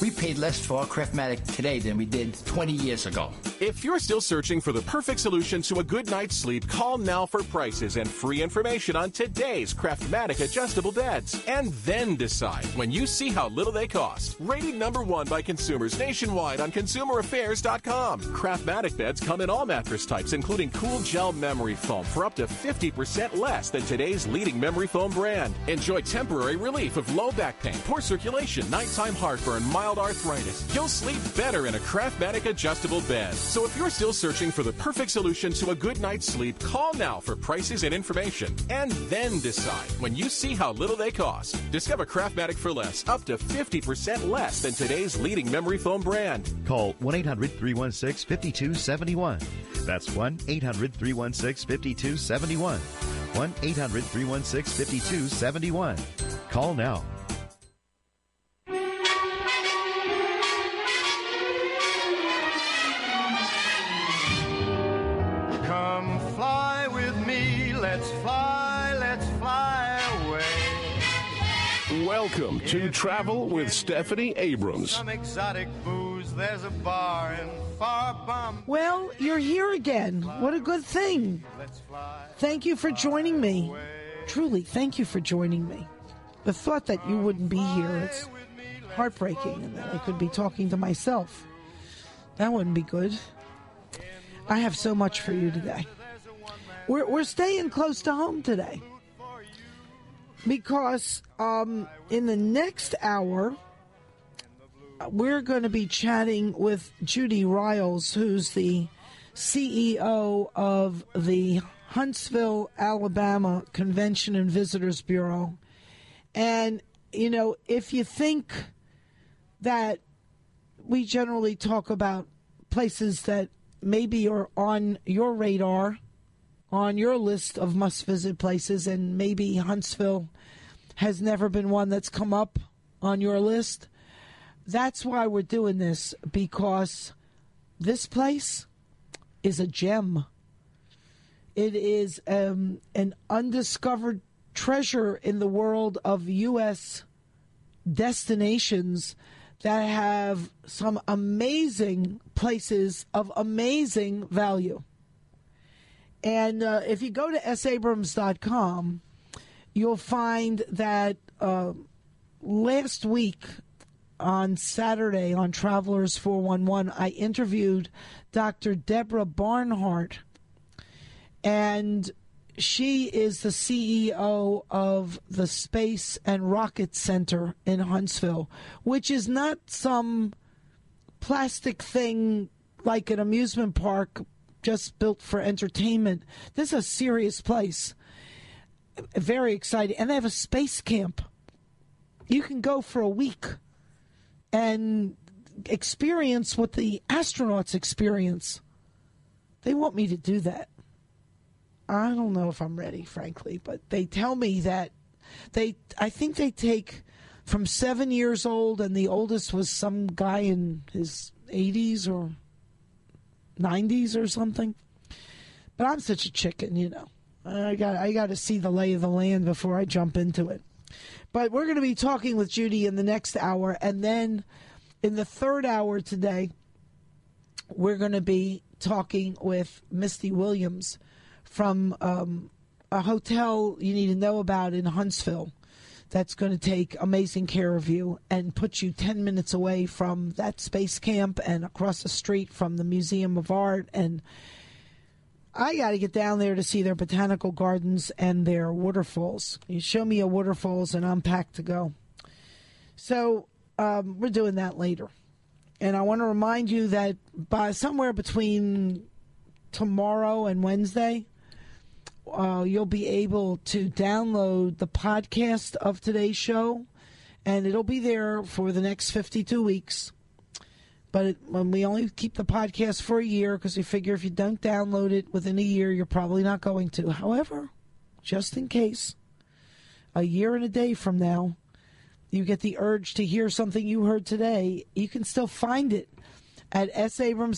We paid less for our Craftmatic today than we did 20 years ago. If you're still searching for the perfect solution to a good night's sleep, call now for prices and free information on today's Craftmatic adjustable beds. And then decide when you see how little they cost. Rated #1 by consumers nationwide on ConsumerAffairs.com. Craftmatic beds come in all mattress types, including cool gel memory foam for up to 50% less than today's leading memory foam brand. Enjoy temporary relief of low back pain, poor circulation, nighttime heartburn, mild arthritis. You'll sleep better in a Craftmatic adjustable bed. So if you're still searching for the perfect solution to a good night's sleep, call now for prices and information. And then decide when you see how little they cost. Discover Craftmatic for less, up to 50% less than today's leading memory foam brand. Call 1-800-316-5271. That's 1-800-316-5271. 1-800-316-5271. Call now. Come fly with me, let's fly away. Welcome to Travel with Stephanie Abrams. Some exotic booze, there's a bar in far Bombay. Well, you're here again. What a good thing. Thank you for joining me. Truly, thank you for joining me. The thought that you wouldn't be here, it's heartbreaking, and that I could be talking to myself. That wouldn't be good. I have so much for you today. We're staying close to home today because in the next hour, we're going to be chatting with Judy Riles, who's the CEO of the Huntsville, Alabama Convention and Visitors Bureau. And, you know, if you think that we generally talk about places that maybe are on your radar, on your list of must-visit places, and maybe Huntsville has never been one that's come up on your list, that's why we're doing this, because this place is a gem. It is an undiscovered treasure in the world of U.S. destinations that have some amazing places of amazing value. And if you go to sabrams.com, you'll find that last week on Saturday on Travelers 411, I interviewed Dr. Deborah Barnhart, and she is the CEO of the Space and Rocket Center in Huntsville, which is not some plastic thing like an amusement park just built for entertainment. This is a serious place. Very exciting. And they have a space camp. You can go for a week and experience what the astronauts experience. They want me to do that. I don't know if I'm ready, frankly, but they tell me that I think they take from 7 years old, and the oldest was some guy in his 80s or 90s or something. But I'm such a chicken, you know. I got to see the lay of the land before I jump into it. But we're going to be talking with Judy in the next hour, and then in the third hour today, we're going to be talking with Misty Williams from a hotel you need to know about in Huntsville that's going to take amazing care of you and put you 10 minutes away from that space camp and across the street from the Museum of Art. And I got to get down there to see their botanical gardens and their waterfalls. You show me a waterfalls and I'm packed to go. So we're doing that later. And I want to remind you that by somewhere between tomorrow and Wednesday, you'll be able to download the podcast of today's show, and it'll be there for the next 52 weeks. But we only keep the podcast for a year because we figure if you don't download it within a year, you're probably not going to. However, just in case, a year and a day from now, you get the urge to hear something you heard today, you can still find it at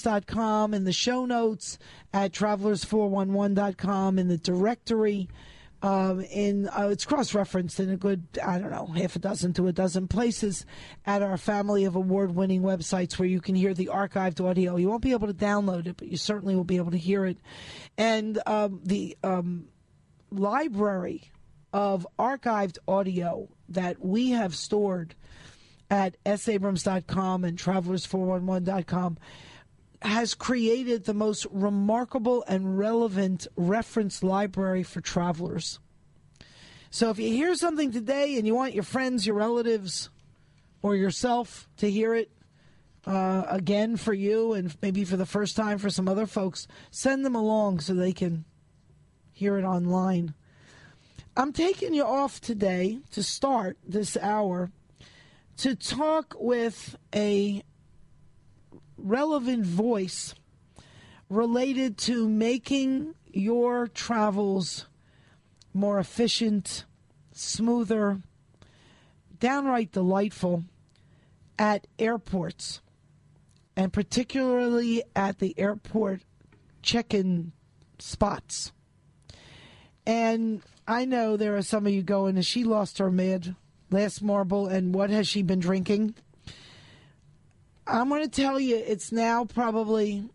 sabrams.com, in the show notes, at travelers411.com, in the directory It's cross-referenced in a good, I don't know, half a dozen to a dozen places at our family of award-winning websites where you can hear the archived audio. You won't be able to download it, but you certainly will be able to hear it. And the library of archived audio that we have stored at sabrams.com and travelers411.com has created the most remarkable and relevant reference library for travelers. So if you hear something today and you want your friends, your relatives, or yourself to hear it again for you and maybe for the first time for some other folks, send them along so they can hear it online. I'm taking you off today to start this hour to talk with a relevant voice related to making your travels more efficient, smoother, downright delightful at airports, and particularly at the airport check-in spots. And I know there are some of you going, she lost her mid last marble, and what has she been drinking? I'm going to tell you, it's now probably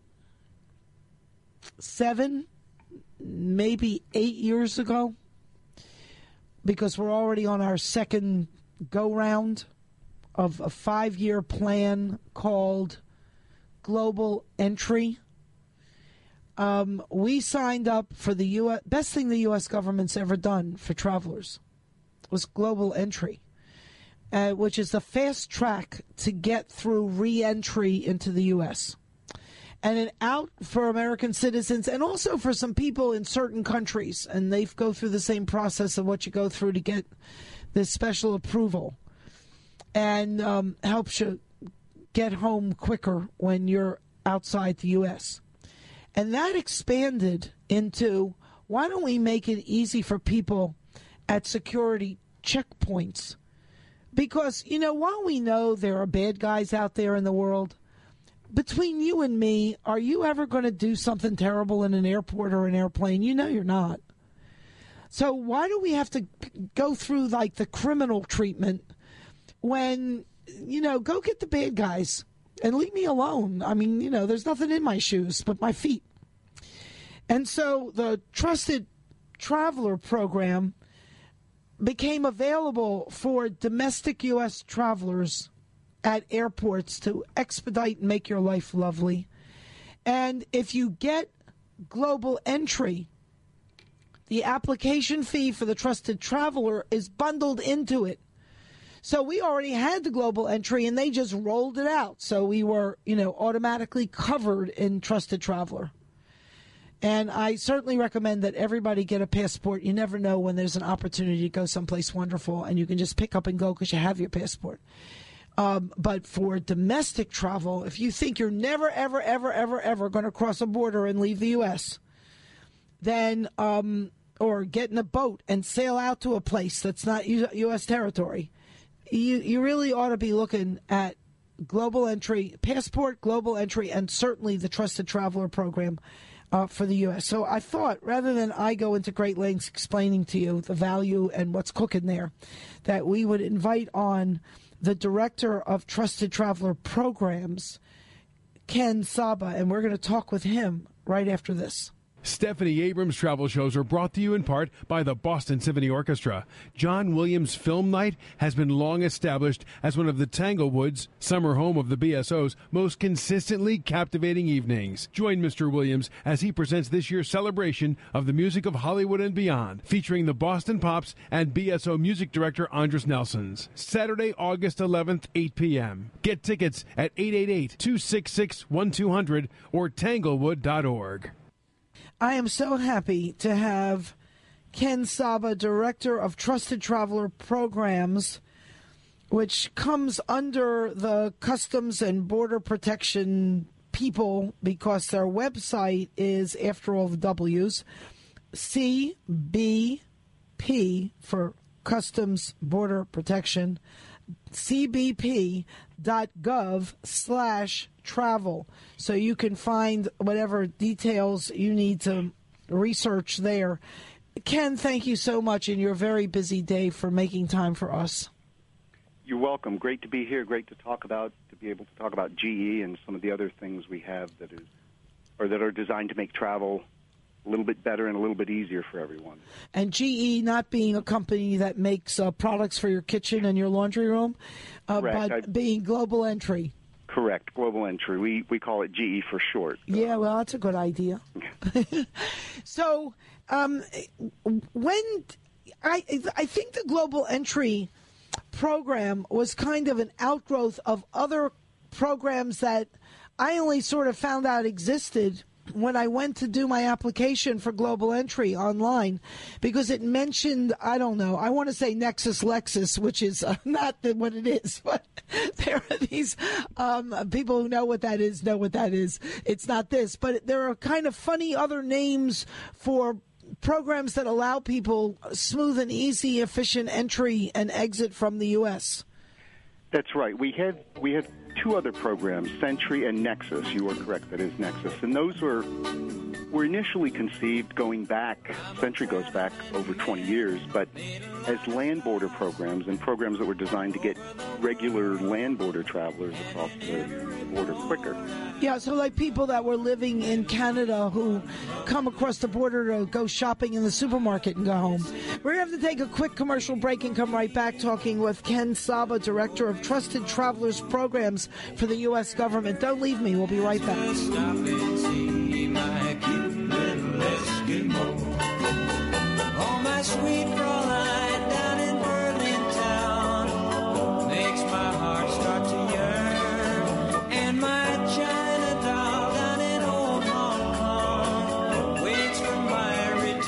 7, maybe 8 years ago, because we're already on our second go-round of a 5-year plan called Global Entry. We signed up for the U.S. Best thing the U.S. government's ever done for travelers was Global Entry. Which is the fast track to get through re-entry into the U.S. And an out for American citizens and also for some people in certain countries. And they go through the same process of what you go through to get this special approval. And helps you get home quicker when you're outside the U.S. And that expanded into, why don't we make it easy for people at security checkpoints? Because, while we know there are bad guys out there in the world, between you and me, are you ever going to do something terrible in an airport or an airplane? You're not. So why do we have to go through, like, the criminal treatment when, go get the bad guys and leave me alone? I mean, there's nothing in my shoes but my feet. And so the Trusted Traveler Program became available for domestic U.S. travelers at airports to expedite and make your life lovely. And if you get Global Entry, the application fee for the Trusted Traveler is bundled into it. So we already had the Global Entry, and they just rolled it out. So we were, automatically covered in Trusted Traveler. And I certainly recommend that everybody get a passport. You never know when there's an opportunity to go someplace wonderful, and you can just pick up and go because you have your passport. But for domestic travel, if you think you're never, ever, ever, ever, ever going to cross a border and leave the U.S., then or get in a boat and sail out to a place that's not U.S. territory, you really ought to be looking at Global Entry, passport, Global Entry, and certainly the Trusted Traveler Program for the U.S. So I thought, rather than I go into great lengths explaining to you the value and what's cooking there, that we would invite on the Director of Trusted Traveler Programs, Ken Saba, and we're going to talk with him right after this. Stephanie Abrams travel shows are brought to you in part by the Boston Symphony Orchestra. John Williams Film Night has been long established as one of the Tanglewood's, summer home of the BSO's, most consistently captivating evenings. Join Mr. Williams as he presents this year's celebration of the music of Hollywood and beyond, featuring the Boston Pops and BSO music director Andres Nelsons. Saturday, August 11th, 8 p.m. Get tickets at 888-266-1200 or tanglewood.org. I am so happy to have Ken Saba, Director of Trusted Traveler Programs, which comes under the Customs and Border Protection people because their website is, after all the W's, CBP for Customs Border Protection, cbp.gov/travel. So you can find whatever details you need to research there. Ken, thank you so much in your very busy day for making time for us. You're welcome. Great to be here. Great to be able to talk about GE and some of the other things we have that are designed to make travel a little bit better and a little bit easier for everyone. And GE not being a company that makes products for your kitchen and your laundry room, but being Global Entry. Correct, Global Entry. We call it GE for short. Yeah, well, that's a good idea. So, when I think the Global Entry program was kind of an outgrowth of other programs that I only sort of found out existed when I went to do my application for Global Entry online, because it mentioned, I don't know, I want to say Nexus Lexus, which is not what it is, but there are these people who know what that is. It's not this, but there are kind of funny other names for programs that allow people smooth and easy, efficient entry and exit from the U.S. That's right. We had two other programs, Century and Nexus. You are correct, that is Nexus. And those were initially conceived going back, Century goes back over 20 years, but as land border programs and programs that were designed to get regular land border travelers across the border quicker. Yeah, so like people that were living in Canada who come across the border to go shopping in the supermarket and go home. We're going to have to take a quick commercial break and come right back talking with Ken Saba, Director of Trusted Travelers Programs for the U.S. government. Don't leave me. We'll be right back. Stop and see my cute little Eskimo. Oh, my sweet Fraulein down in Berlin town makes my heart start to yearn. And my China doll down in old Hong Kong waits for my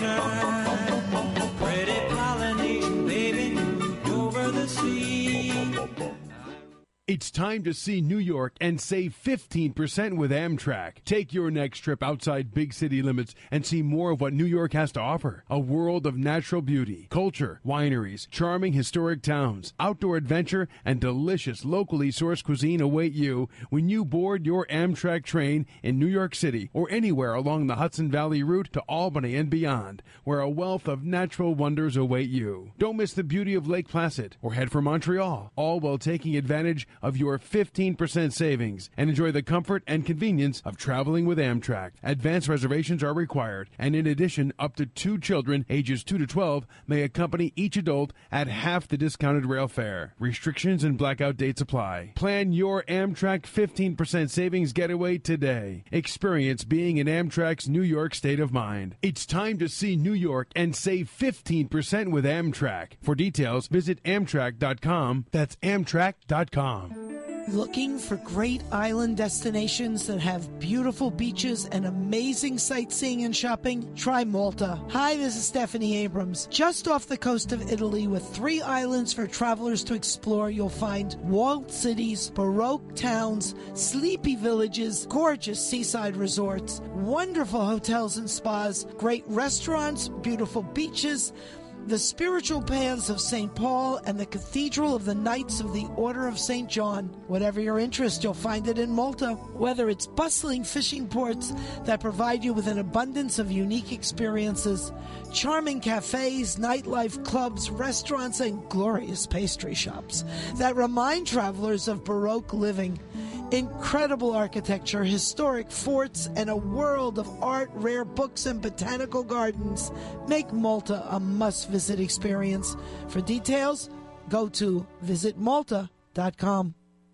return. Pretty Polynesian baby over the sea. It's time to see New York and save 15% with Amtrak. Take your next trip outside big city limits and see more of what New York has to offer. A world of natural beauty, culture, wineries, charming historic towns, outdoor adventure, and delicious locally sourced cuisine await you when you board your Amtrak train in New York City or anywhere along the Hudson Valley route to Albany and beyond, where a wealth of natural wonders await you. Don't miss the beauty of Lake Placid or head for Montreal, all while taking advantage of your 15% savings and enjoy the comfort and convenience of traveling with Amtrak. Advance reservations are required, and in addition, up to 2 children ages 2 to 12 may accompany each adult at half the discounted rail fare. Restrictions and blackout dates apply. Plan your Amtrak 15% savings getaway today. Experience being in Amtrak's New York state of mind. It's time to see New York and save 15% with Amtrak. For details, visit Amtrak.com. That's Amtrak.com. Looking for great island destinations that have beautiful beaches and amazing sightseeing and shopping? Try Malta. Hi, this is Stephanie Abrams. Just off the coast of Italy with 3 islands for travelers to explore, you'll find walled cities, Baroque towns, sleepy villages, gorgeous seaside resorts, wonderful hotels and spas, great restaurants, beautiful beaches, the spiritual paths of St. Paul, and the Cathedral of the Knights of the Order of St. John. Whatever your interest, you'll find it in Malta. Whether it's bustling fishing ports that provide you with an abundance of unique experiences, charming cafes, nightlife, clubs, restaurants, and glorious pastry shops that remind travelers of Baroque living, incredible architecture, historic forts, and a world of art, rare books, and botanical gardens make Malta a must-visit experience. For details, go to visitmalta.com.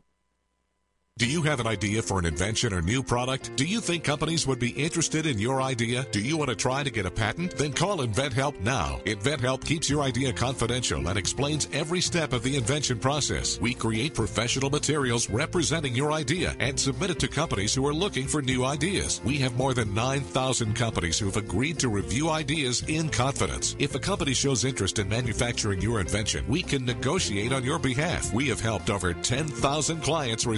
Do you have an idea for an invention or new product? Do you think companies would be interested in your idea? Do you want to try to get a patent? Then call InventHelp now. InventHelp keeps your idea confidential and explains every step of the invention process. We create professional materials representing your idea and submit it to companies who are looking for new ideas. We have more than 9,000 companies who have agreed to review ideas in confidence. If a company shows interest in manufacturing your invention, we can negotiate on your behalf. We have helped over 10,000 clients receive patents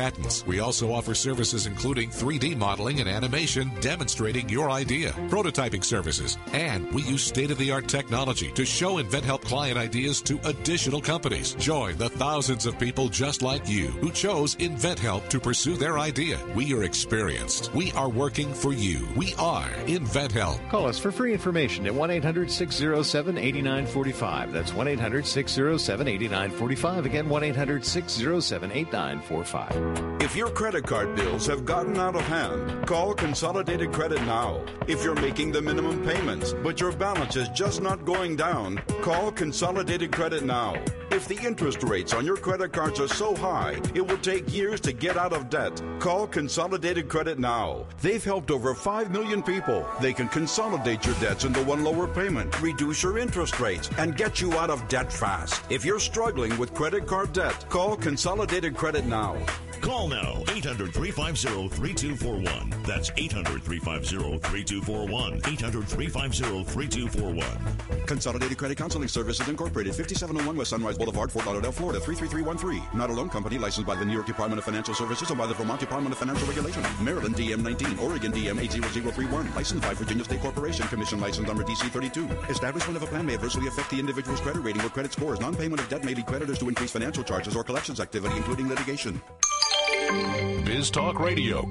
patents. We also offer services including 3D modeling and animation demonstrating your idea, prototyping services, and we use state-of-the-art technology to show InventHelp client ideas to additional companies. Join the thousands of people just like you who chose InventHelp to pursue their idea. We are experienced. We are working for you. We are InventHelp. Call us for free information at 1-800-607-8945. That's 1-800-607-8945. Again, 1-800-607-8945. If your credit card bills have gotten out of hand, call Consolidated Credit now. If you're making the minimum payments, but your balance is just not going down, call Consolidated Credit now. If the interest rates on your credit cards are so high, it will take years to get out of debt. Call Consolidated Credit now. They've helped over 5 million people. They can consolidate your debts into one lower payment, reduce your interest rates, and get you out of debt fast. If you're struggling with credit card debt, call Consolidated Credit now. Call now, 800-350-3241. That's 800-350-3241. 800-350-3241. Consolidated Credit Counseling Services Incorporated, 5701 West Sunrise Boulevard, Fort Lauderdale, Florida, 33313. Not a loan company licensed by the New York Department of Financial Services and by the Vermont Department of Financial Regulation. Maryland DM 19, Oregon DM 80031. Licensed by Virginia State Corporation. Commission license number DC 32. Establishment of a plan may adversely affect the individual's credit rating or credit scores. Non-payment of debt may lead creditors to increase financial charges or collections activity, including litigation. Biz Talk Radio.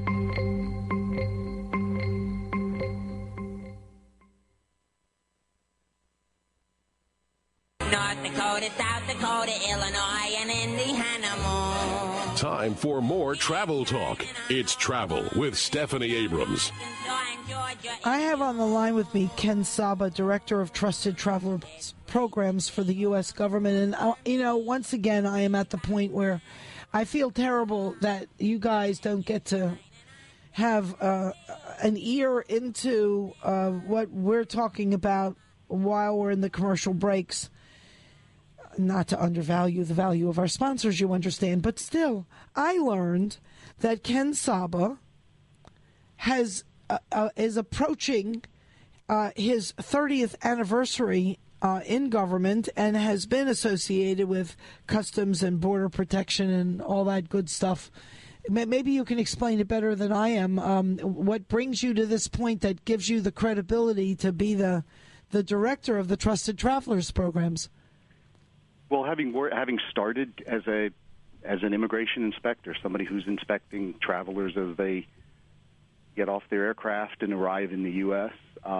North Dakota, South Dakota, Illinois, and Indiana. Time for more travel talk. It's Travel with Stephanie Abrams. I have on the line with me Ken Saba, Director of Trusted Traveler Programs for the U.S. government. And, once again, I am at the point where I feel terrible that you guys don't get to have an ear into what we're talking about while we're in the commercial breaks. Not to undervalue the value of our sponsors, you understand, but still, I learned that Ken Saba is approaching his 30th anniversary in government and has been associated with Customs and Border Protection and all that good stuff. Maybe you can explain it better than I am. What brings you to this point that gives you the credibility to be the director of the Trusted Travelers programs? Well, having started as an immigration inspector, somebody who's inspecting travelers as they get off their aircraft and arrive in the U.S.,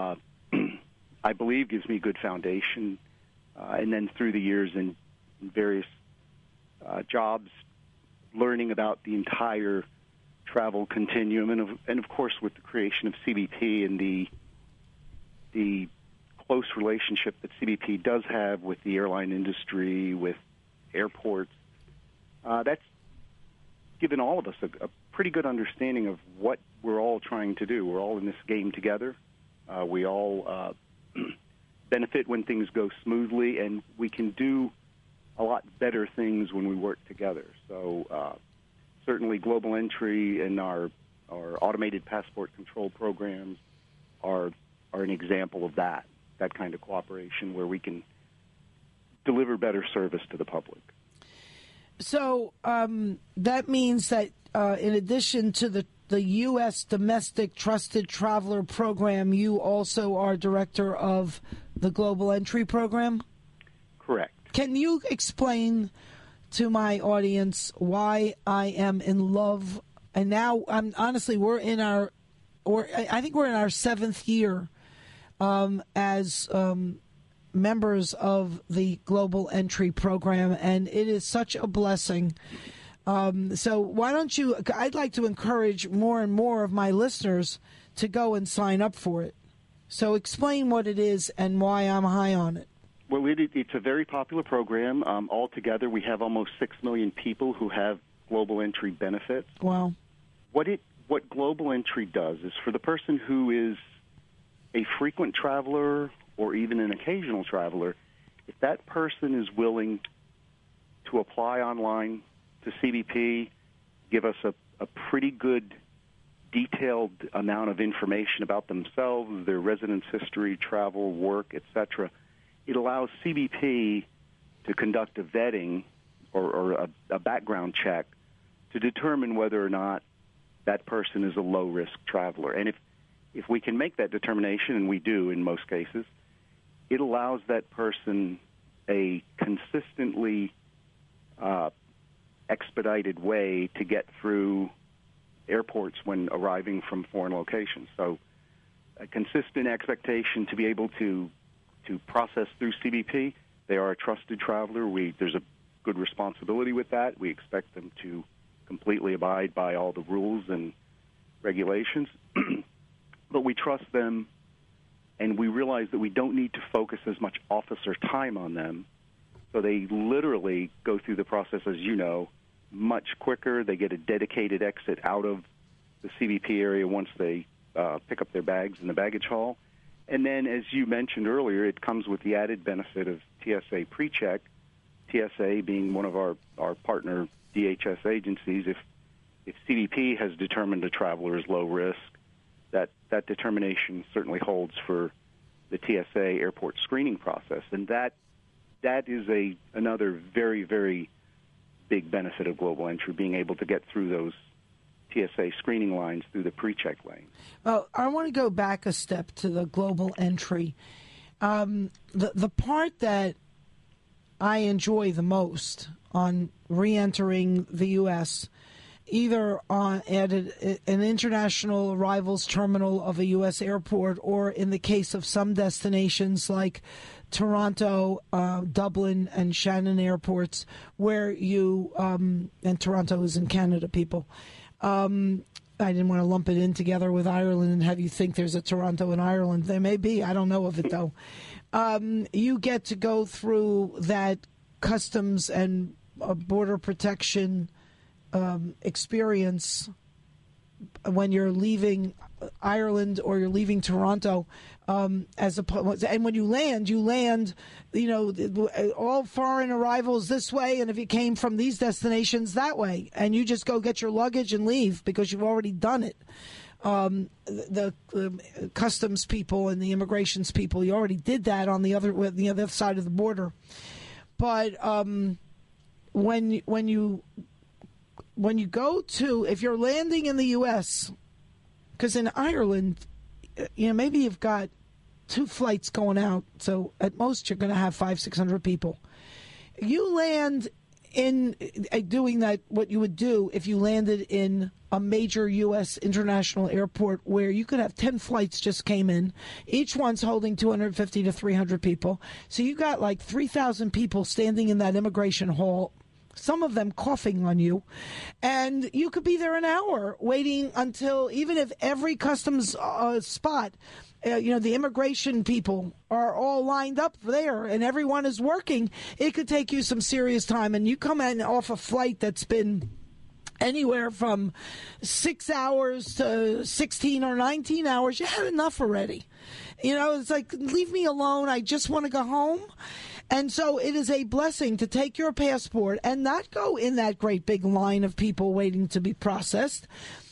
I believe gives me a good foundation. And then through the years in various jobs, learning about the entire travel continuum, and of course with the creation of CBP and the close relationship that CBP does have with the airline industry, with airports, that's given all of us a pretty good understanding of what we're all trying to do. We're all in this game together. We all benefit when things go smoothly, and we can do a lot better things when we work together. So certainly Global Entry and our automated passport control programs are an example of that kind of cooperation where we can deliver better service to the public. So that means that in addition to the U.S. Domestic Trusted Traveler Program, you also are director of the Global Entry Program? Correct. Can you explain to my audience why I am in love? And now, honestly, I think we're in our 7th year as members of the Global Entry Program, and it is such a blessing. So why don't you, I'd like to encourage more and more of my listeners to go and sign up for it. So explain what it is and why I'm high on it. Well, it's a very popular program. Altogether, we have almost 6 million people who have Global Entry benefits. Wow. What Global Entry does is for the person who is a frequent traveler or even an occasional traveler, if that person is willing to apply online to CBP, give us a pretty good detailed amount of information about themselves, their residence history, travel, work, etc., it allows CBP to conduct a vetting or a background check to determine whether or not that person is a low-risk traveler. And if we can make that determination, and we do in most cases, it allows that person a consistently expedited way to get through airports when arriving from foreign locations. So a consistent expectation to be able to process through CBP. They are a trusted traveler. There's a good responsibility with that. We expect them to completely abide by all the rules and regulations. But we trust them, and we realize that we don't need to focus as much officer time on them. So they literally go through the process, as you know, much quicker. They get a dedicated exit out of the CBP area once they pick up their bags in the baggage hall. And then, as you mentioned earlier, it comes with the added benefit of TSA PreCheck, TSA being one of our partner DHS agencies. If CBP has determined a traveler is low risk, that determination certainly holds for the TSA airport screening process. And that is another very, very big benefit of Global Entry, being able to get through those TSA screening lines through the PreCheck lane. Well, I want to go back a step to the Global Entry. The part that I enjoy the most on re-entering the U.S., either at an international arrivals terminal of a U.S. airport, or in the case of some destinations like Toronto, Dublin, and Shannon airports, where you, and Toronto is in Canada, people. I didn't want to lump it in together with Ireland and have you think there's a Toronto in Ireland. There may be. I don't know of it, though. You get to go through that customs and border protection experience when you're leaving Ireland or you're leaving Toronto, and when you land, all foreign arrivals this way, and if you came from these destinations that way, and you just go get your luggage and leave because you've already done it. The customs people and the immigrations people, you already did that on the other side of the border. But when you go to, if you're landing in the U.S., because in Ireland, maybe you've got 2 flights going out, so at most you're going to have 500-600 people. You land in doing that, what you would do if you landed in a major U.S. international airport where you could have 10 flights just came in. Each one's holding 250 to 300 people. So you got like 3,000 people standing in that immigration hall, some of them coughing on you, and you could be there an hour waiting until, even if every customs spot, the immigration people are all lined up there and everyone is working, it could take you some serious time. And you come in off a flight that's been anywhere from 6 hours to 16 or 19 hours, you had enough already. It's like, leave me alone. I just want to go home. And so it is a blessing to take your passport and not go in that great big line of people waiting to be processed.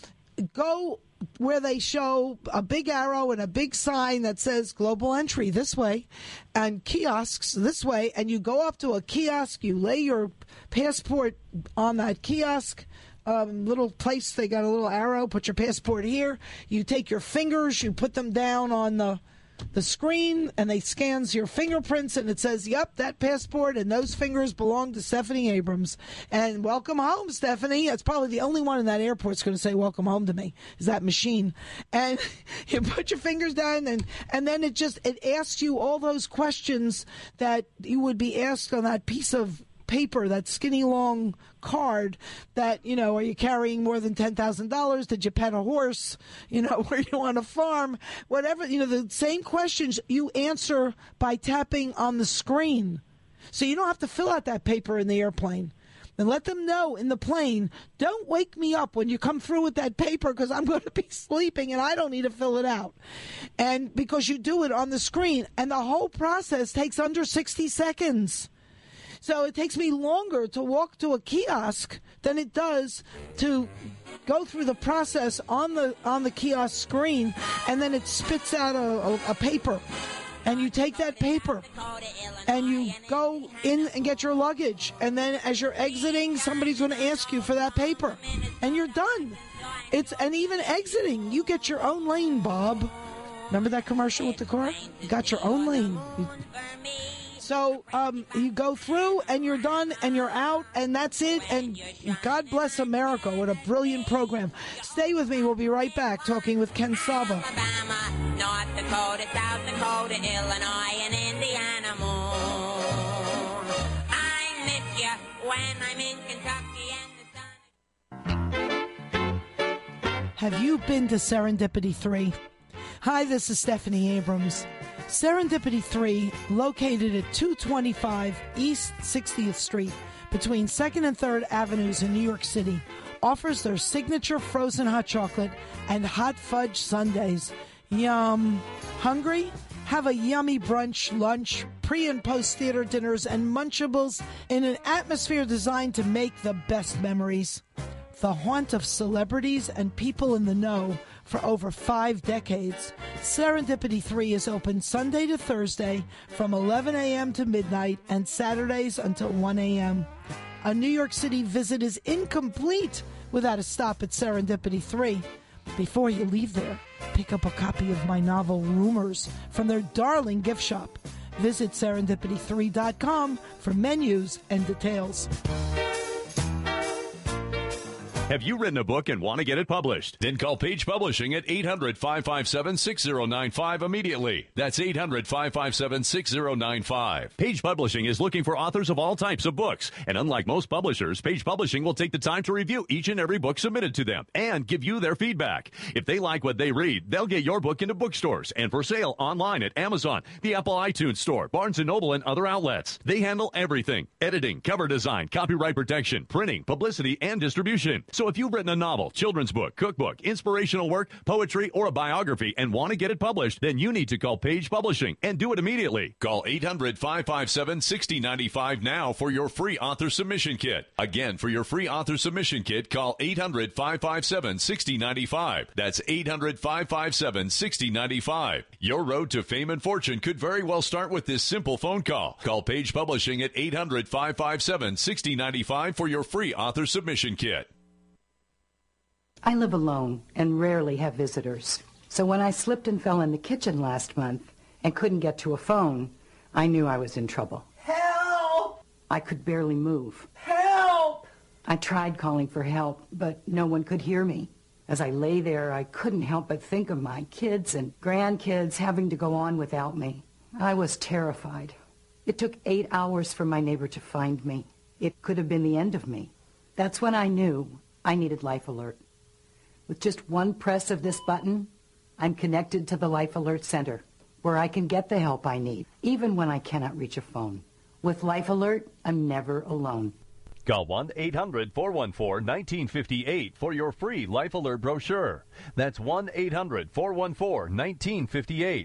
Go where they show a big arrow and a big sign that says Global Entry this way and kiosks this way, and you go up to a kiosk, you lay your passport on that kiosk, little place, they got a little arrow, put your passport here, you take your fingers, you put them down on the screen, and they scans your fingerprints, and it says, yep, that passport and those fingers belong to Stephanie Abrams. And welcome home, Stephanie. That's probably the only one in that airport that's going to say welcome home to me, is that machine. And you put your fingers down, and then it asks you all those questions that you would be asked on that piece of paper, that skinny long card, that, are you carrying more than $10,000? Did you pet a horse? Were you on a farm? Whatever, the same questions you answer by tapping on the screen. So you don't have to fill out that paper in the airplane. And let them know in the plane, don't wake me up when you come through with that paper, because I'm going to be sleeping and I don't need to fill it out. And because you do it on the screen, and the whole process takes under 60 seconds. So it takes me longer to walk to a kiosk than it does to go through the process on the kiosk screen, and then it spits out a paper. And you take that paper and you go in and get your luggage. And then as you're exiting, somebody's going to ask you for that paper. And you're done. And even exiting, you get your own lane, Bob. Remember that commercial with the car? You got your own lane. So you go through and you're done and you're out and that's it. And God bless America. What a brilliant program. Stay with me. We'll be right back talking with Ken Saba. Alabama, North Dakota, South Dakota, Illinois, and Indiana more. I miss you when I'm in Kentucky and the sun. Have you been to Serendipity 3? Hi, this is Stephanie Abrams. Serendipity 3, located at 225 East 60th Street between 2nd and 3rd Avenues in New York City, offers their signature frozen hot chocolate and hot fudge sundaes. Yum. Hungry? Have a yummy brunch, lunch, pre- and post-theater dinners, and Munchables in an atmosphere designed to make the best memories. The haunt of celebrities and people in the know for over 5 decades, Serendipity 3 is open Sunday to Thursday from 11 a.m. to midnight and Saturdays until 1 a.m. A New York City visit is incomplete without a stop at Serendipity 3. Before you leave there, pick up a copy of my novel Rumors from their darling gift shop. Visit serendipity3.com for menus and details. Have you written a book and want to get it published? Then call Page Publishing at 800-557-6095 immediately. That's 800-557-6095. Page Publishing is looking for authors of all types of books. And unlike most publishers, Page Publishing will take the time to review each and every book submitted to them and give you their feedback. If they like what they read, they'll get your book into bookstores and for sale online at Amazon, the Apple iTunes Store, Barnes & Noble, and other outlets. They handle everything: editing, cover design, copyright protection, printing, publicity, and distribution. So if you've written a novel, children's book, cookbook, inspirational work, poetry, or a biography and want to get it published, then you need to call Page Publishing and do it immediately. Call 800-557-6095 now for your free author submission kit. Again, for your free author submission kit, call 800-557-6095. That's 800-557-6095. Your road to fame and fortune could very well start with this simple phone call. Call Page Publishing at 800-557-6095 for your free author submission kit. I live alone and rarely have visitors. So when I slipped and fell in the kitchen last month and couldn't get to a phone, I knew I was in trouble. Help! I could barely move. Help! I tried calling for help, but no one could hear me. As I lay there, I couldn't help but think of my kids and grandkids having to go on without me. I was terrified. It took 8 hours for my neighbor to find me. It could have been the end of me. That's when I knew I needed Life Alert. With just one press of this button, I'm connected to the Life Alert Center, where I can get the help I need, even when I cannot reach a phone. With Life Alert, I'm never alone. Call 1-800-414-1958 for your free Life Alert brochure. That's 1-800-414-1958.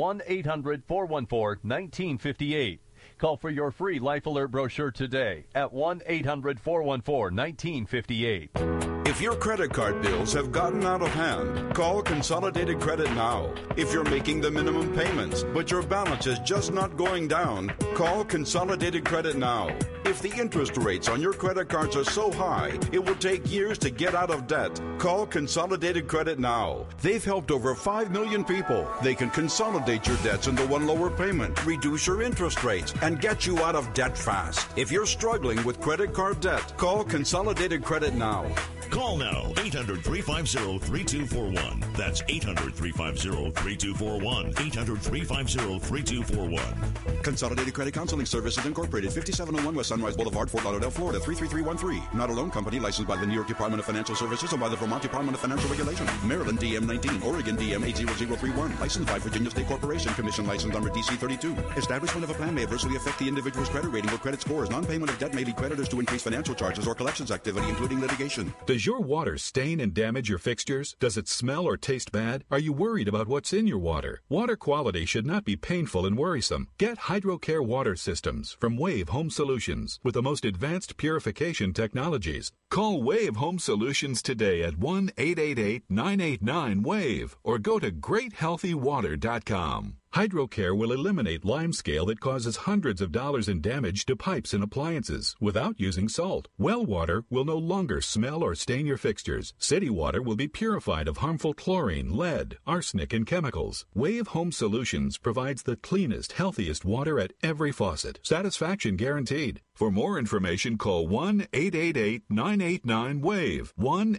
1-800-414-1958. Call for your free Life Alert brochure today at 1-800-414-1958. If your credit card bills have gotten out of hand, call Consolidated Credit now. If you're making the minimum payments, but your balance is just not going down, call Consolidated Credit now. If the interest rates on your credit cards are so high, it will take years to get out of debt. Call Consolidated Credit now. They've helped over 5 million people. They can consolidate your debts into one lower payment, reduce your interest rates, and get you out of debt fast. If you're struggling with credit card debt, call Consolidated Credit now. Call now, 800-350-3241. That's 800-350-3241. 800-350-3241. Consolidated Credit Counseling Services Incorporated, 5701 West Sunrise Boulevard, Fort Lauderdale, Florida, 33313. Not a loan company licensed by the New York Department of Financial Services and by the Vermont Department of Financial Regulation. Maryland DM 19, Oregon DM 80031. Licensed by Virginia State Corporation. Commission license number DC 32. Establishment of a plan may adversely affect the individual's credit rating or credit scores. Non-payment of debt may lead creditors to increase financial charges or collections activity, including litigation. Does your water stain and damage your fixtures? Does it smell or taste bad? Are you worried about what's in your water? Water quality should not be painful and worrisome. Get HydroCare water systems from Wave Home Solutions with the most advanced purification technologies. Call Wave Home Solutions today at 1-888-989-WAVE or go to GreatHealthyWater.com. HydroCare will eliminate limescale that causes hundreds of dollars in damage to pipes and appliances without using salt. Well water will no longer smell or stain your fixtures. City water will be purified of harmful chlorine, lead, arsenic, and chemicals. Wave Home Solutions provides the cleanest, healthiest water at every faucet. Satisfaction guaranteed. For more information, call 1-888-989-WAVE,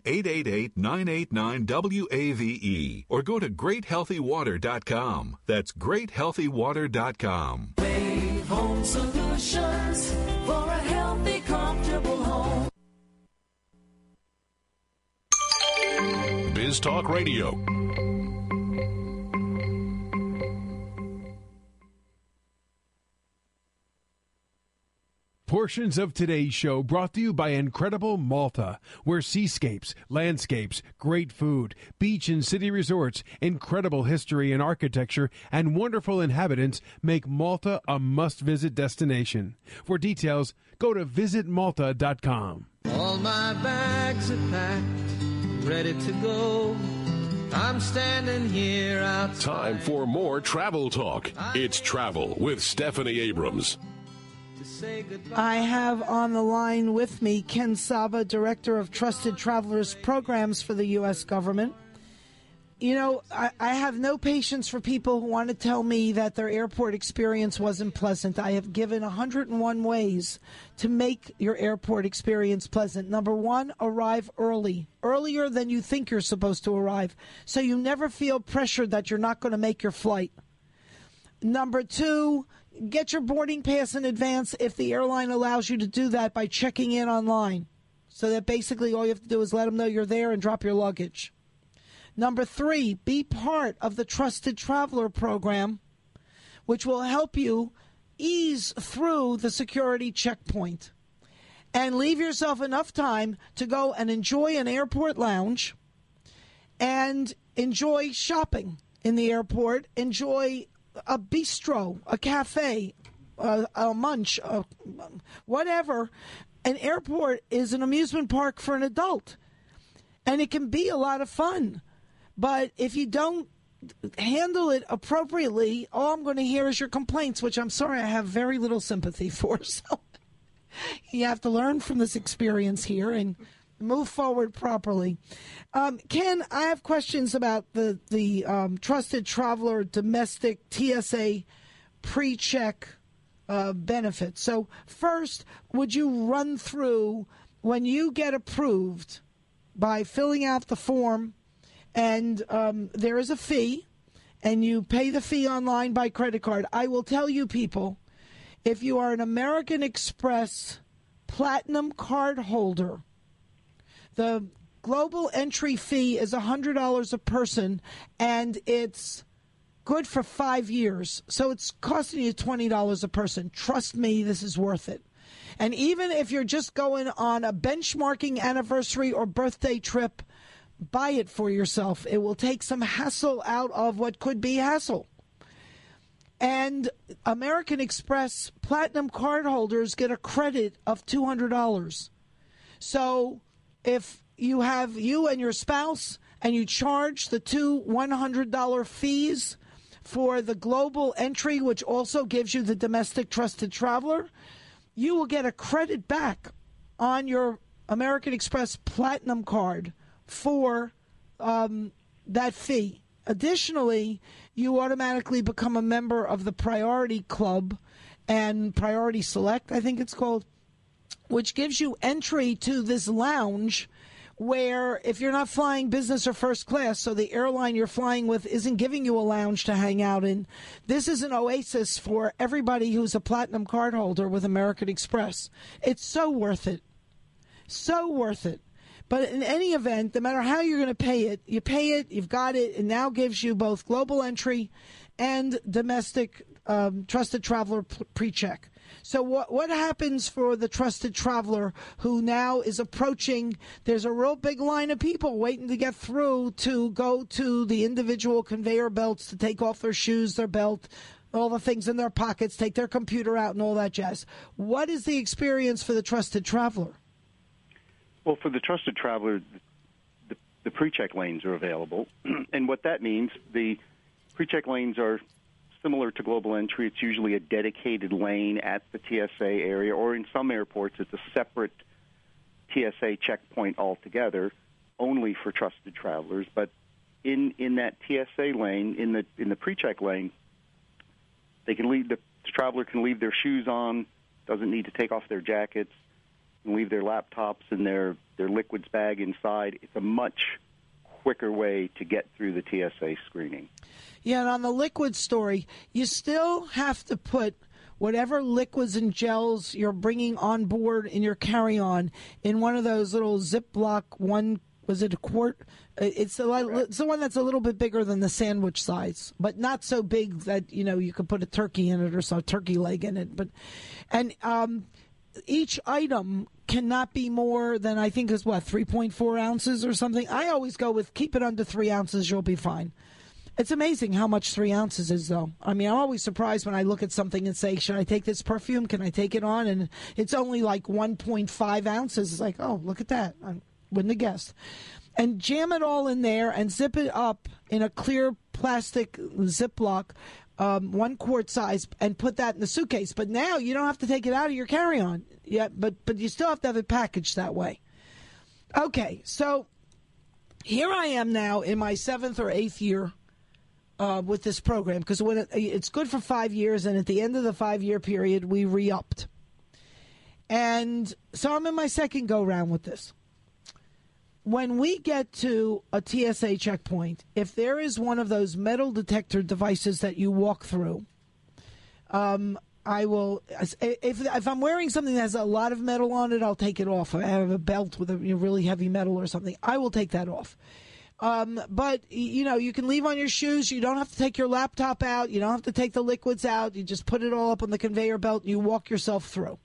1-888-989-WAVE, or go to GreatHealthyWater.com. That's GreatHealthyWater.com. Wave Home Solutions for a healthy, comfortable home. Biz Talk Radio. Portions of today's show brought to you by Incredible Malta, where seascapes, landscapes, great food, beach and city resorts, incredible history and architecture, and wonderful inhabitants make Malta a must-visit destination. For details, go to visitmalta.com. All my bags are packed, ready to go. I'm standing here outside. Time for more travel talk. It's Travel with Stephanie Abrams. I have on the line with me Ken Saba, Director of Trusted Travelers Programs for the U.S. government. You know, I have no patience for people who want to tell me that their airport experience wasn't pleasant. I have given 101 ways to make your airport experience pleasant. Number one, arrive early, earlier than you think you're supposed to arrive, so you never feel pressured that you're not going to make your flight. Number two, get your boarding pass in advance if the airline allows you to do that by checking in online, so that basically all you have to do is let them know you're there and drop your luggage. Number three, be part of the Trusted Traveler Program, which will help you ease through the security checkpoint and leave yourself enough time to go and enjoy an airport lounge and enjoy shopping in the airport, enjoy a bistro, a cafe, a munch, whatever. An airport is an amusement park for an adult, and it can be a lot of fun. But if you don't handle it appropriately, all I'm going to hear is your complaints, which I'm sorry I have very little sympathy for. So you have to learn from this experience here and move forward properly. Ken, I have questions about the Trusted Traveler domestic TSA pre-check benefits. So first, would you run through when you get approved by filling out the form, and there is a fee, and you pay the fee online by credit card. I will tell you, people, if you are an American Express Platinum card holder, the global entry fee is $100 a person, and it's good for 5 years. So it's costing you $20 a person. Trust me, this is worth it. And even if you're just going on a benchmarking anniversary or birthday trip, buy it for yourself. It will take some hassle out of what could be hassle. And American Express Platinum card holders get a credit of $200. So if you have you and your spouse and you charge the two $100 fees for the global entry, which also gives you the domestic Trusted Traveler, you will get a credit back on your American Express Platinum card for that fee. Additionally, you automatically become a member of the Priority Club and Priority Select, I think it's called, which gives you entry to this lounge where if you're not flying business or first class, so the airline you're flying with isn't giving you a lounge to hang out in, this is an oasis for everybody who's a Platinum card holder with American Express. It's so worth it. So worth it. But in any event, no matter how you're going to pay it, you've got it, it now gives you both global entry and domestic Trusted Traveler pre-check. So what happens for the Trusted Traveler who now is approaching, there's a real big line of people waiting to get through to go to the individual conveyor belts to take off their shoes, their belt, all the things in their pockets, take their computer out and all that jazz. What is the experience for the Trusted Traveler? Well, for the Trusted Traveler, the pre-check lanes are available. And what that means, the pre-check lanes are similar to Global Entry. It's usually a dedicated lane at the TSA area, or in some airports, it's a separate TSA checkpoint altogether, only for trusted travelers. But in that TSA lane, in the pre-check lane, they can leave the traveler can leave their shoes on, doesn't need to take off their jackets, can leave their laptops and their liquids bag inside. It's a much quicker way to get through the TSA screening. Yeah, and on the liquid story, you still have to put whatever liquids and gels you're bringing on board in your carry-on in one of those little Ziploc was it a quart? It's the one that's a little bit bigger than the sandwich size, but not so big that you could put a turkey in it or some turkey leg in it. And each item cannot be more than, I think, is 3.4 ounces or something. I always go with keep it under 3 ounces. You'll be fine. It's amazing how much 3 ounces is, though. I mean, I'm always surprised when I look at something and say, should I take this perfume? Can I take it on? And it's only like 1.5 ounces. It's like, oh, look at that. I wouldn't have guessed. And jam it all in there and zip it up in a clear plastic Ziploc, 1 quart size, and put that in the suitcase. But now you don't have to take it out of your carry-on. Yeah, but you still have to have it packaged that way. Okay, so here I am now in my 7th or 8th year with this program, because it's good for 5 years, and at the end of the 5-year period, we re-upped. And so I'm in my second go-round with this. When we get to a TSA checkpoint, if there is one of those metal detector devices that you walk through, I will. If I'm wearing something that has a lot of metal on it, I'll take it off. If I have a belt with a really heavy metal or something, I will take that off. But you can leave on your shoes. You don't have to take your laptop out. You don't have to take the liquids out. You just put it all up on the conveyor belt and you walk yourself through.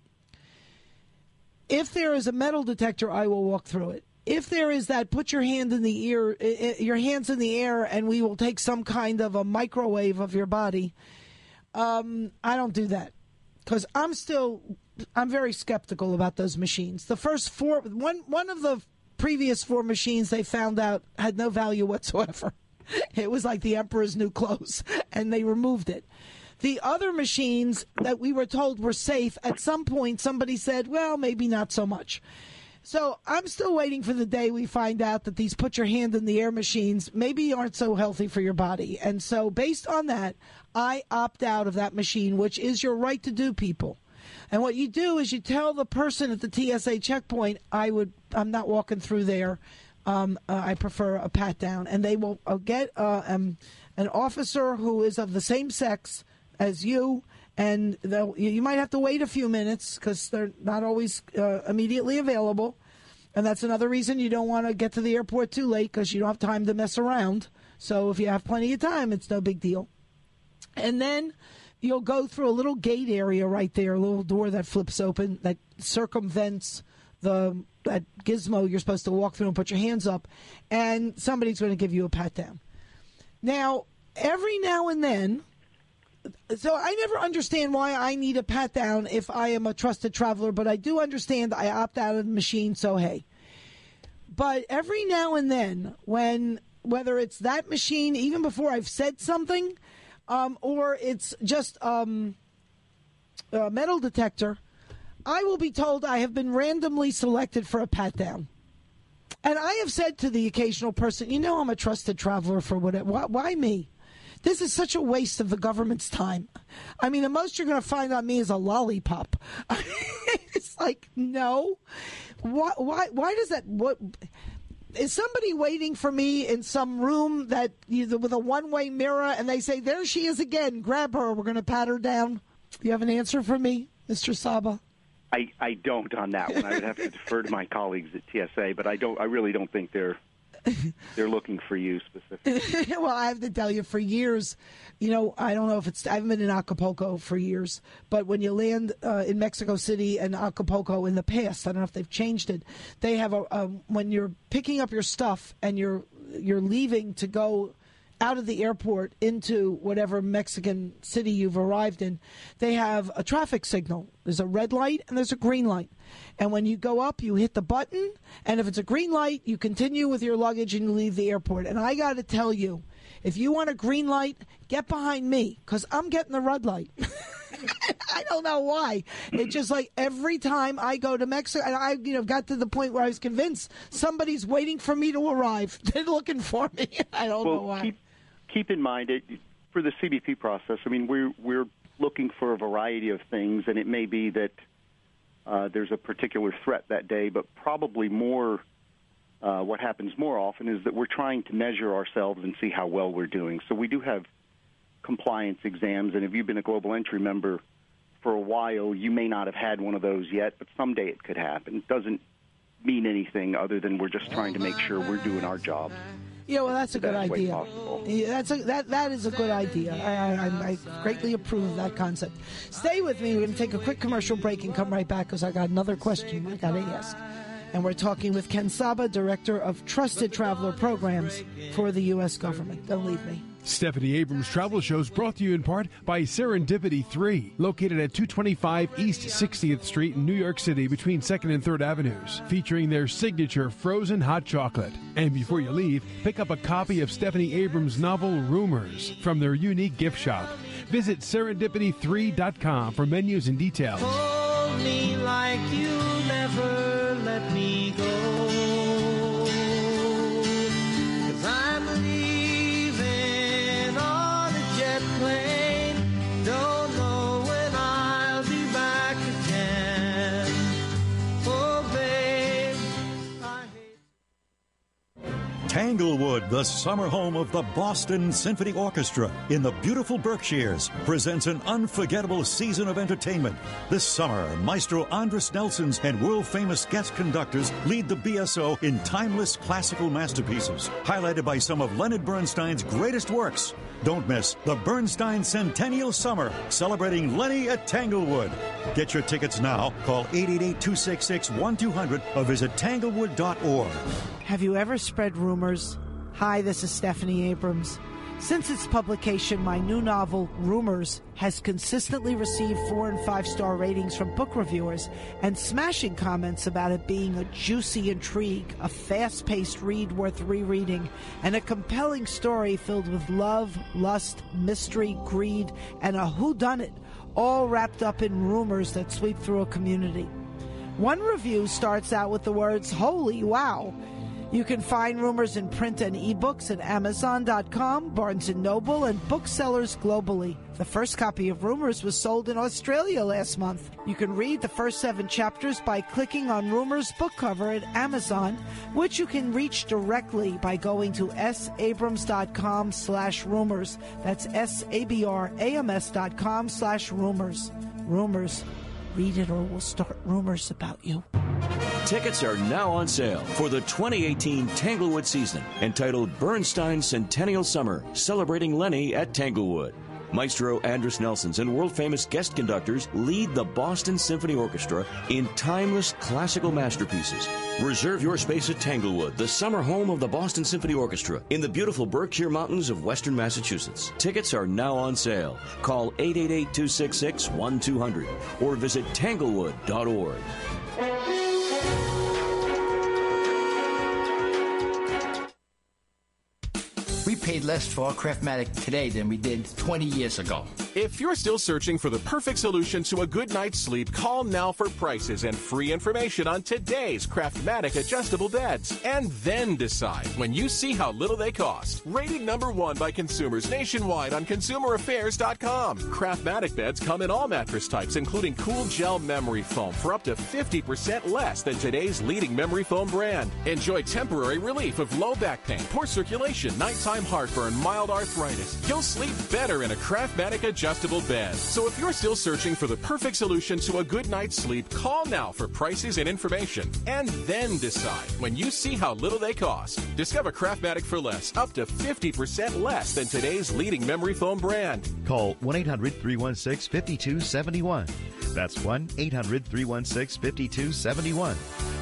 If there is a metal detector, I will walk through it. If there is that, put your hand in the ear, your hands in the air, and we will take some kind of a microwave of your body. I don't do that because I'm very skeptical about those machines. The first one of the previous 4 machines they found out had no value whatsoever. It was like the emperor's new clothes, and they removed it. The other machines that we were told were safe, at some point somebody said, well, maybe not so much. So I'm still waiting for the day we find out that these put your hand in the air machines maybe aren't so healthy for your body. And so based on that, I opt out of that machine, which is your right to do, people. And what you do is you tell the person at the TSA checkpoint, I'm not walking through there. I prefer a pat down. And they will get an officer who is of the same sex as you. And you might have to wait a few minutes because they're not always immediately available. And that's another reason you don't want to get to the airport too late because you don't have time to mess around. So if you have plenty of time, it's no big deal. And then you'll go through a little gate area right there, a little door that flips open that circumvents that gizmo you're supposed to walk through and put your hands up. And somebody's going to give you a pat down. Now, every now and then... So I never understand why I need a pat down if I am a trusted traveler, but I do understand I opt out of the machine, so hey. But every now and then, whether it's that machine, even before I've said something, or it's just a metal detector, I will be told I have been randomly selected for a pat down. And I have said to the occasional person, I'm a trusted traveler for whatever. Why me? This is such a waste of the government's time. I mean, the most you're going to find on me is a lollipop. It's like, no. Why does that... What is somebody waiting for me in some room with a one-way mirror and they say, there she is again, grab her, we're going to pat her down? You have an answer for me, Mr. Saba? I don't on that one. I would have to defer to my colleagues at TSA, but I really don't think they're looking for you specifically. Well, I have to tell you, for years, I don't know if I haven't been in Acapulco for years, but when you land in Mexico City and Acapulco in the past, I don't know if they've changed it, they have when you're picking up your stuff and you're leaving to go out of the airport into whatever Mexican city you've arrived in, they have a traffic signal. There's a red light and there's a green light. And when you go up, you hit the button, and if it's a green light, you continue with your luggage and you leave the airport. And I got to tell you, If you want a green light, get behind me, because I'm getting the red light. I don't know why. It's just like every time I go to Mexico, and I got to the point where I was convinced somebody's waiting for me to arrive. They're looking for me. I don't know why. Keep in mind, for the CBP process, I mean, we're looking for a variety of things, and it may be that there's a particular threat that day, but probably more what happens more often is that we're trying to measure ourselves and see how well we're doing. So we do have compliance exams, and if you've been a Global Entry member for a while, you may not have had one of those yet, but someday it could happen. It doesn't mean anything other than we're just trying to make sure we're doing our jobs. Yeah, well, that's a good idea. Yeah, that is a good idea. I greatly approve of that concept. Stay with me. We're going to take a quick commercial break and come right back because I got another question I got to ask. And we're talking with Ken Saba, Director of Trusted Traveler Programs for the U.S. government. Don't leave me. Stephanie Abrams Travel Show is brought to you in part by Serendipity 3, located at 225 East 60th Street in New York City between 2nd and 3rd Avenues, featuring their signature frozen hot chocolate. And before you leave, pick up a copy of Stephanie Abrams' novel Rumors from their unique gift shop. Visit serendipity3.com for menus and details. Hold me like you'll never let me go, 'cause I'm leaving on a jet plane, don't know when I'll be back again. Oh babe, I hate Tanglewood, the summer home of the Boston Symphony Orchestra in the beautiful Berkshires, presents an unforgettable season of entertainment. This summer, Maestro Andres Nelson's and world-famous guest conductors lead the BSO in timeless classical masterpieces, highlighted by some of Leonard Bernstein's greatest works. Don't miss the Bernstein Centennial Summer, celebrating Lenny at Tanglewood. Get your tickets now. Call 888-266-1200 or visit tanglewood.org. Have you ever spread rumors? Hi, this is Stephanie Abrams. Since its publication, my new novel, Rumors, has consistently received 4- and 5-star ratings from book reviewers and smashing comments about it being a juicy intrigue, a fast-paced read worth rereading, and a compelling story filled with love, lust, mystery, greed, and a whodunit, all wrapped up in rumors that sweep through a community. One review starts out with the words, "Holy wow." You can find Rumors in print and ebooks at Amazon.com, Barnes & Noble, and booksellers globally. The first copy of Rumors was sold in Australia last month. You can read the first 7 chapters by clicking on Rumors book cover at Amazon, which you can reach directly by going to sabrams.com/rumors. That's sabrams.com/rumors. Rumors. Read it or we'll start rumors about you. Tickets are now on sale for the 2018 Tanglewood season, entitled Bernstein Centennial Summer, celebrating Lenny at Tanglewood. Maestro Andres Nelson's and world-famous guest conductors lead the Boston Symphony Orchestra in timeless classical masterpieces. Reserve your space at Tanglewood, the summer home of the Boston Symphony Orchestra in the beautiful Berkshire Mountains of western Massachusetts. Tickets are now on sale. Call 888-266-1200 or visit tanglewood.org. We paid less for our Craftmatic today than we did 20 years ago. If you're still searching for the perfect solution to a good night's sleep, call now for prices and free information on today's Craftmatic adjustable beds. And then decide when you see how little they cost. Rated #1 by consumers nationwide on ConsumerAffairs.com. Craftmatic beds come in all mattress types, including cool gel memory foam for up to 50% less than today's leading memory foam brand. Enjoy temporary relief of low back pain, poor circulation, nighttime heartburn, mild arthritis. You'll sleep better in a Craftmatic adjustable bed. So if you're still searching for the perfect solution to a good night's sleep, call now for prices and information. And then decide when you see how little they cost. Discover Craftmatic for less, up to 50% less than today's leading memory foam brand. Call 1-800-316-5271. That's 1-800-316-5271.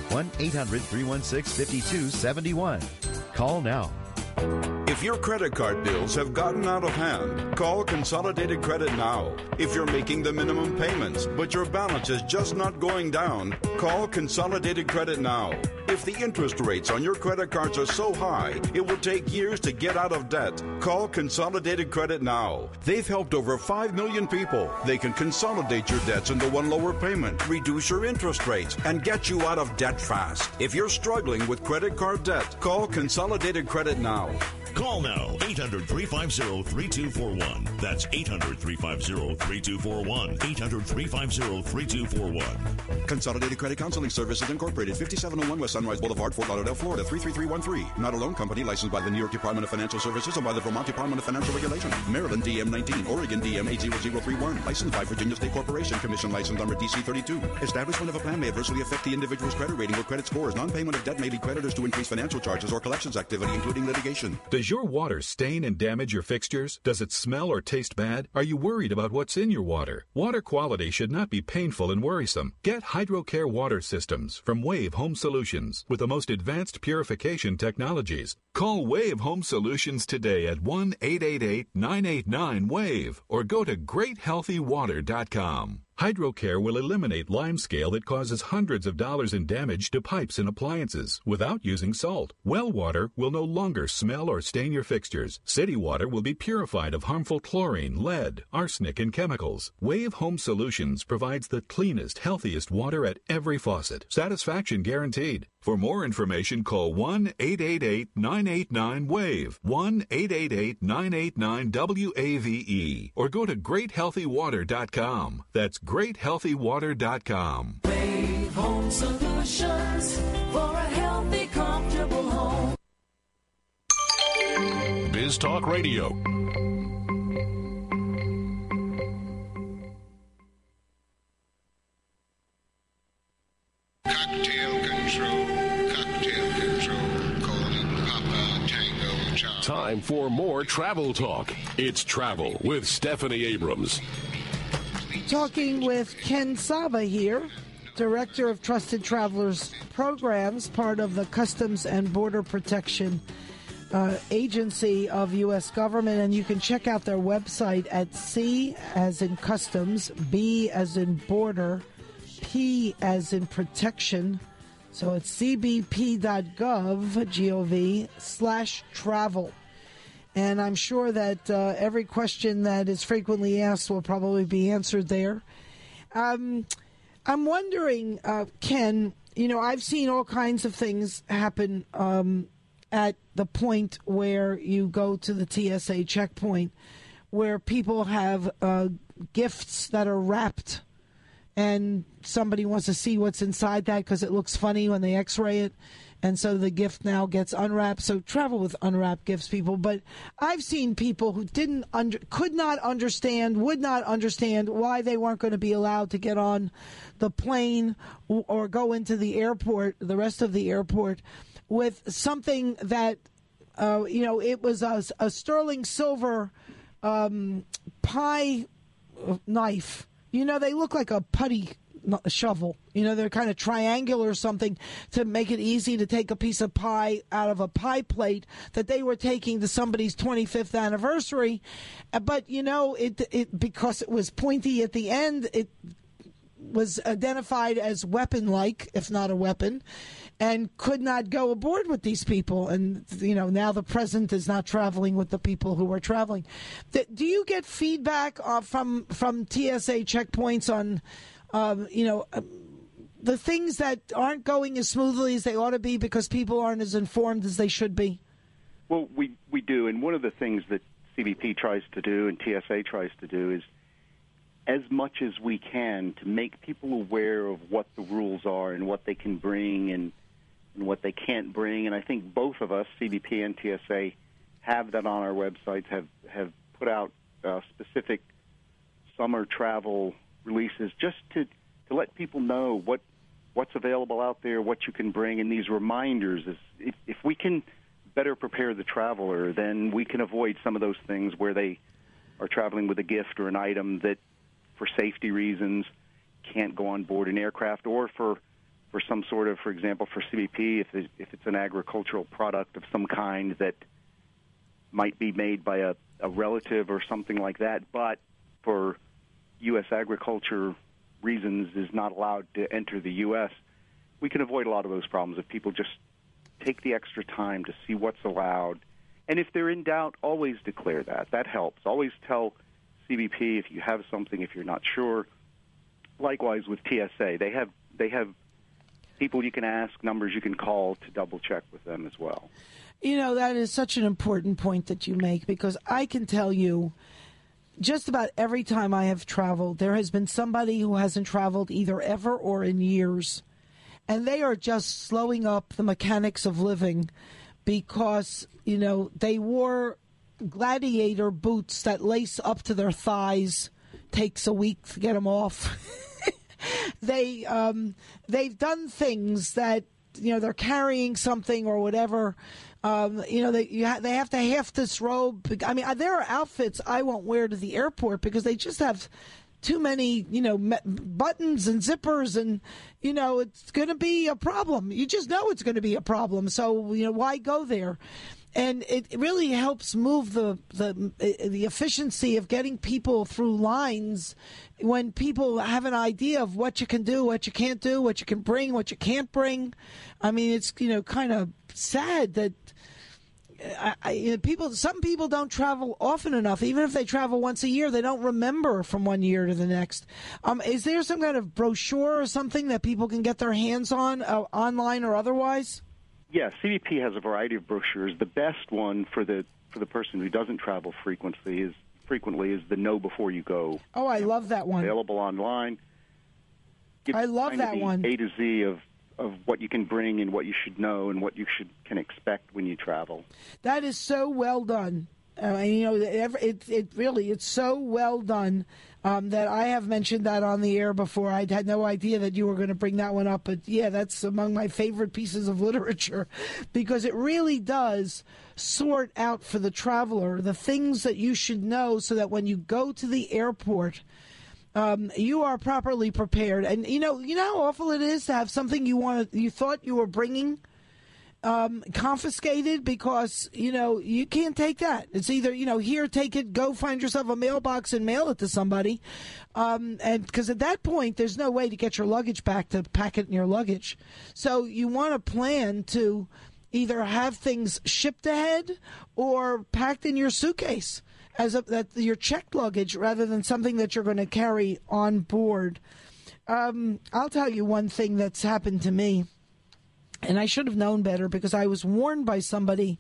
1-800-316-5271. Call now. If your credit card bills have gotten out of hand, call Consolidated Credit now. If you're making the minimum payments, but your balance is just not going down, call Consolidated Credit now. If the interest rates on your credit cards are so high, it will take years to get out of debt. Call Consolidated Credit now. They've helped over 5 million people. They can consolidate your debts into one lower payment, reduce your interest rates, and get you out of debt fast. If you're struggling with credit card debt, call Consolidated Credit now. Call now, 800-350-3241. That's 800-350-3241. 800-350-3241. Consolidated Credit Counseling Services Incorporated, 5701 West Sunrise Boulevard, Fort Lauderdale, Florida, 33313. Not a loan company licensed by the New York Department of Financial Services and by the Vermont Department of Financial Regulation. Maryland DM 19, Oregon DM 80031. Licensed by Virginia State Corporation. Commission license number DC 32. Establishment of a plan may adversely affect the individual's credit rating or credit scores. Non-payment of debt may lead creditors to increase financial charges or collections activity, including litigation. Does your water stain and damage your fixtures? Does it smell or taste bad? Are you worried about what's in your water? Water quality should not be painful and worrisome. Get HydroCare water systems from Wave Home Solutions with the most advanced purification technologies. Call Wave Home Solutions today at 1-888-989-WAVE or go to GreatHealthyWater.com. HydroCare will eliminate limescale that causes hundreds of dollars in damage to pipes and appliances without using salt. Well water will no longer smell or stain your fixtures. City water will be purified of harmful chlorine, lead, arsenic, and chemicals. Wave Home Solutions provides the cleanest, healthiest water at every faucet. Satisfaction guaranteed. For more information, call 1-888-989-WAVE, 1-888-989-WAVE, or go to GreatHealthyWater.com. That's GreatHealthyWater.com. Wave Home Solutions for a healthy, comfortable home. Biz Talk Radio. Cocktail control, calling Papa Tango Charlie. Time for more travel talk. It's Travel with Stephanie Abrams. Talking with Ken Saba here, Director of Trusted Travelers Programs, part of the Customs and Border Protection Agency of U.S. government. And you can check out their website at C as in customs, B as in border, P as in protection. So it's cbp.gov/travel. And I'm sure that every question that is frequently asked will probably be answered there. I'm wondering, Ken, I've seen all kinds of things happen at the point where you go to the TSA checkpoint, where people have gifts that are wrapped, and somebody wants to see what's inside that because it looks funny when they x-ray it. And so the gift now gets unwrapped. So travel with unwrapped gifts, people. But I've seen people who would not understand why they weren't going to be allowed to get on the plane or go into the airport, the rest of the airport, with something that, it was a sterling silver pie knife. They look like a putty shovel. They're kind of triangular or something to make it easy to take a piece of pie out of a pie plate that they were taking to somebody's 25th anniversary. But, it because it was pointy at the end, it was identified as weapon-like, if not a weapon, and could not go aboard with these people. And, now the president is not traveling with the people who were traveling. Do you get feedback from TSA checkpoints on the things that aren't going as smoothly as they ought to be because people aren't as informed as they should be? Well, we do, and one of the things that CBP tries to do and TSA tries to do is as much as we can to make people aware of what the rules are and what they can bring and what they can't bring. And I think both of us, CBP and TSA, have that on our websites, have put out specific summer travel releases just to let people know what's available out there, what you can bring, and these reminders. If we can better prepare the traveler, then we can avoid some of those things where they are traveling with a gift or an item that, for safety reasons, can't go on board an aircraft, or for some sort of, for example, for CBP, if it's an agricultural product of some kind that might be made by a relative or something like that, but for U.S. agriculture reasons is not allowed to enter the U.S., we can avoid a lot of those problems if people just take the extra time to see what's allowed. And if they're in doubt, always declare that. That helps. Always tell CBP if you have something, if you're not sure. Likewise with TSA, they have people you can ask, numbers you can call to double check with them as well. You know, that is such an important point that you make, because I can tell you just about every time I have traveled, there has been somebody who hasn't traveled either ever or in years, and they are just slowing up the mechanics of living because, you know, they wore gladiator boots that lace up to their thighs. Takes a week to get them off. They've done things that, you know, they're carrying something or whatever. You know, they have to half disrobe. I mean, there are outfits I won't wear to the airport because they just have too many, you know, buttons and zippers, and, you know, it's going to be a problem. You just know it's going to be a problem. So, you know, why go there? And it really helps move the efficiency of getting people through lines when people have an idea of what you can do, what you can't do, what you can bring, what you can't bring. I mean, it's, you know, kind of sad that some people don't travel often enough. Even if they travel once a year, they don't remember from one year to the next. Is there some kind of brochure or something that people can get their hands on, online or otherwise? Yes, CBP has a variety of brochures. The best one for the person who doesn't travel frequently is the Know Before You Go. Oh, I love that one. Available online. I love that one. A to Z of what you can bring and what you should know and what you can expect when you travel. That is so well done. You know, it's so well done that I have mentioned that on the air before. I had no idea that you were going to bring that one up, but yeah, that's among my favorite pieces of literature because it really does sort out for the traveler the things that you should know so that when you go to the airport, you are properly prepared. And you know how awful it is to have something you thought you were bringing confiscated because, you know, you can't take that. It's either, you know, here, take it, go find yourself a mailbox and mail it to somebody. And because at that point, there's no way to get your luggage back to pack it in your luggage. So you want to plan to either have things shipped ahead or packed in your suitcase your checked luggage rather than something that you're going to carry on board. I'll tell you one thing that's happened to me. And I should have known better because I was warned by somebody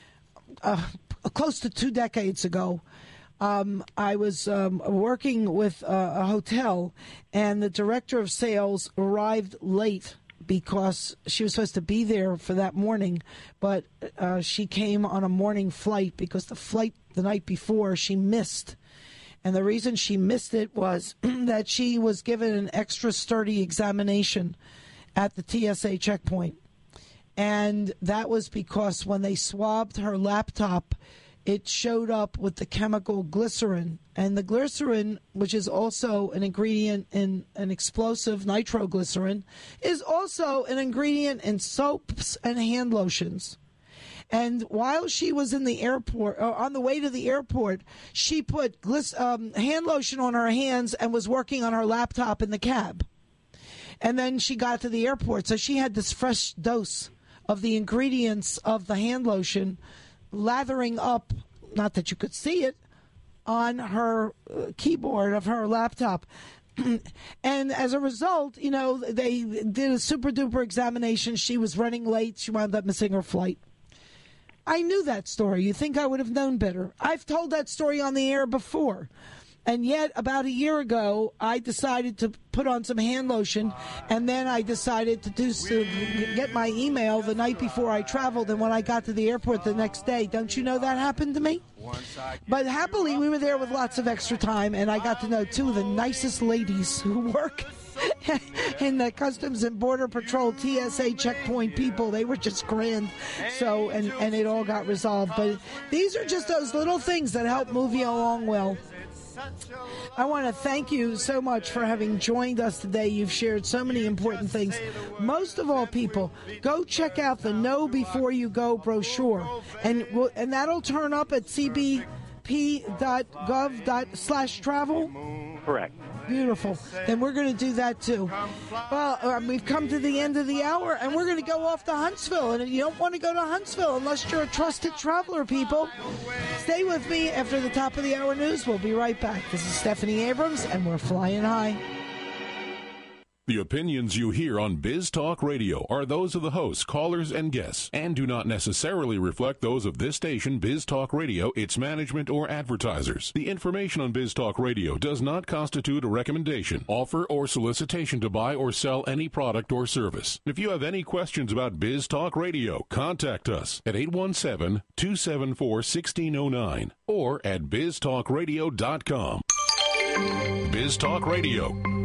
close to 2 decades ago. I was working with a hotel, and the director of sales arrived late because she was supposed to be there for that morning, but she came on a morning flight because the flight the night before she missed. And the reason she missed it was that she was given an extra sturdy examination at the TSA checkpoint. And that was because when they swabbed her laptop, it showed up with the chemical glycerin. And the glycerin, which is also an ingredient in an explosive, nitroglycerin, is also an ingredient in soaps and hand lotions. And while she was in the airport, or on the way to the airport, she put hand lotion on her hands and was working on her laptop in the cab. And then she got to the airport, so she had this fresh dose of the ingredients of the hand lotion lathering up, not that you could see it, on her keyboard of her laptop. And as a result, you know, they did a super duper examination. She was running late. She wound up missing her flight. I knew that story. You think I would have known better? I've told that story on the air before. And yet, about a year ago, I decided to put on some hand lotion, and then I decided to get my email the night before I traveled, and when I got to the airport the next day, don't you know that happened to me? But happily, we were there with lots of extra time, and I got to know 2 of the nicest ladies who work in the Customs and Border Patrol TSA checkpoint people. They were just grand. So, and it all got resolved. But these are just those little things that help move you along well. I want to thank you so much for having joined us today. You've shared so many important things. Most of all, people, go check out the Know Before You Go brochure, and that'll turn up at cbp.gov/travel. Correct. Beautiful. Then we're going to do that too. Well, we've come to the end of the hour, and we're going to go off to Huntsville. And you don't want to go to Huntsville unless you're a trusted traveler, people. Stay with me after the top of the hour news. We'll be right back. This is Stephanie Abrams, and we're flying high. The opinions you hear on Biz Talk Radio are those of the hosts, callers, and guests, and do not necessarily reflect those of this station, Biz Talk Radio, its management, or advertisers. The information on Biz Talk Radio does not constitute a recommendation, offer, or solicitation to buy or sell any product or service. If you have any questions about Biz Talk Radio, contact us at 817-274-1609 or at biztalkradio.com. Biz Talk Radio,